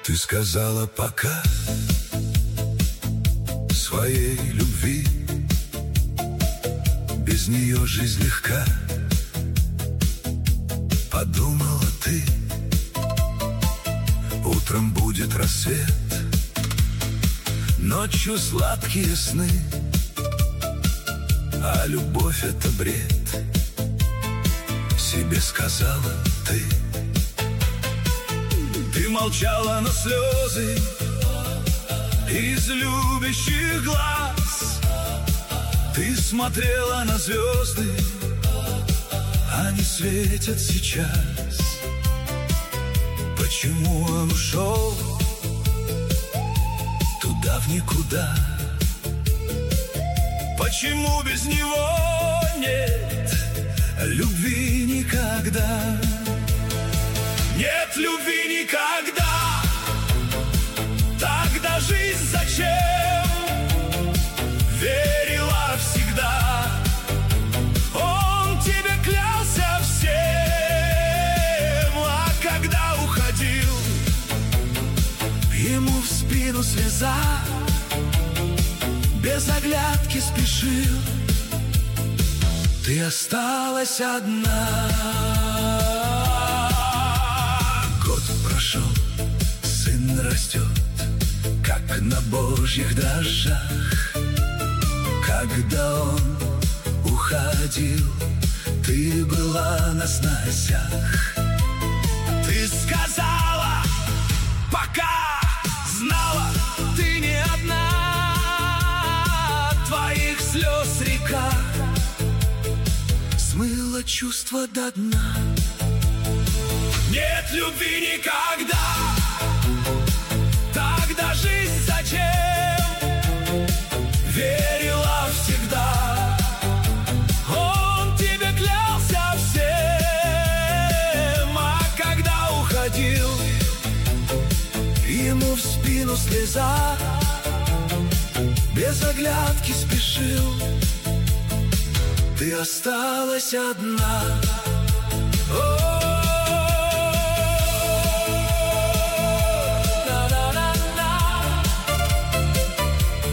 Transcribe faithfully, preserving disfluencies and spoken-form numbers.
Ты сказала пока своей любви, без нее жизнь легка. Подумала ты, утром будет рассвет, ночью сладкие сны, а любовь — это бред. Себе сказала ты. Ты молчала, но слезы из любящих глаз. Ты смотрела на звезды, они светят сейчас. Почему он ушел туда в никуда? Почему без него нет любви никогда? Нет любви никогда. Тогда жизнь зачем? Верила всегда. Он тебе клялся всем, а когда уходил, ему в спину слеза, без оглядки спешил. Ты осталась одна. Год прошел, сын растет, как на божьих дрожжах. Когда он уходил, ты была на сносях. Ты сказала пока, знала, ты не одна. Твоих слез река смыла чувства до дна. Нет любви никогда. Тогда жизнь зачем? Верила всегда. Он тебе клялся всем, а когда уходил, ему в спину слеза, без оглядки спешил. Ты осталась одна.